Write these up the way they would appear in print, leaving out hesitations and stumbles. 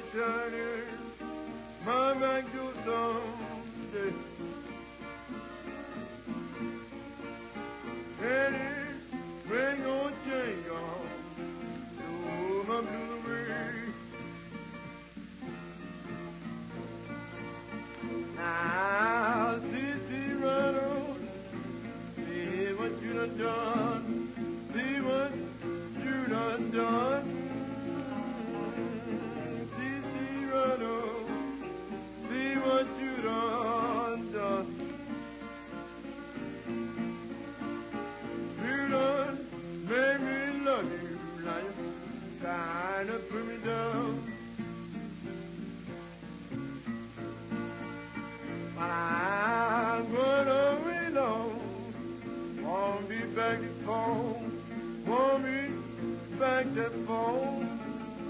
shining, my back to someday. Anything gonna change on, so my blue away. Now, see, right on, see what you done done, see what you done done. See, right on, see what you done done. You done made me love you, now you're trying to put me down. I'm gonna be alone, won't be back at home, won't be back at home.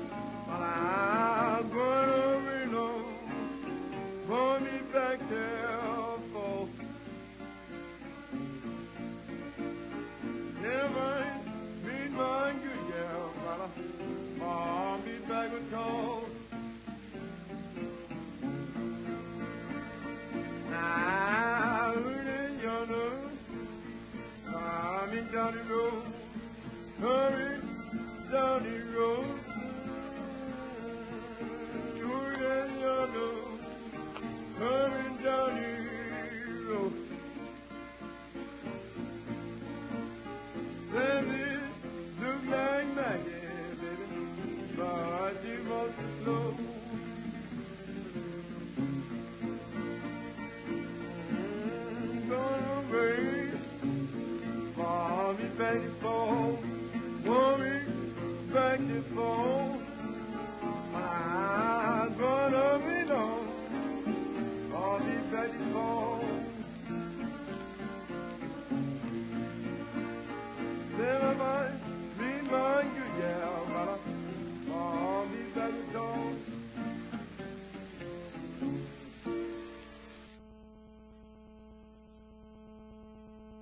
I'm gonna be alone, won't be back there home. Never meet my good girl, brother, won't be back at home. Coming down the road, coming down the road. Coming down the road. Then it look like Maggie, baby, but she walks slow. Gonna wait for me back and forth, want me back and forth. I'm gonna be long, for me back and forth.